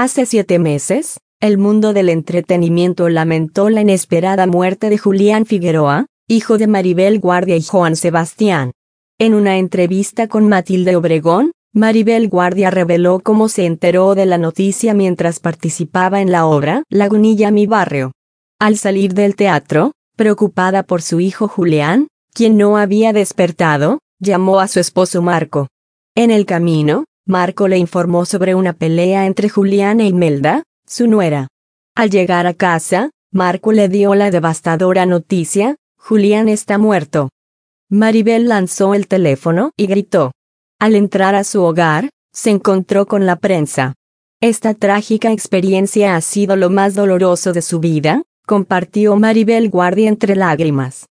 Hace 7 meses, el mundo del entretenimiento lamentó la inesperada muerte de Julián Figueroa, hijo de Maribel Guardia y Joan Sebastián. En una entrevista con Matilde Obregón, Maribel Guardia reveló cómo se enteró de la noticia mientras participaba en la obra Lagunilla mi barrio. Al salir del teatro, preocupada por su hijo Julián, quien no había despertado, llamó a su esposo Marco. En el camino, Marco le informó sobre una pelea entre Julián e Imelda, su nuera. Al llegar a casa, Marco le dio la devastadora noticia: Julián está muerto. Maribel lanzó el teléfono y gritó. Al entrar a su hogar, se encontró con la prensa. Esta trágica experiencia ha sido lo más doloroso de su vida, compartió Maribel Guardia entre lágrimas.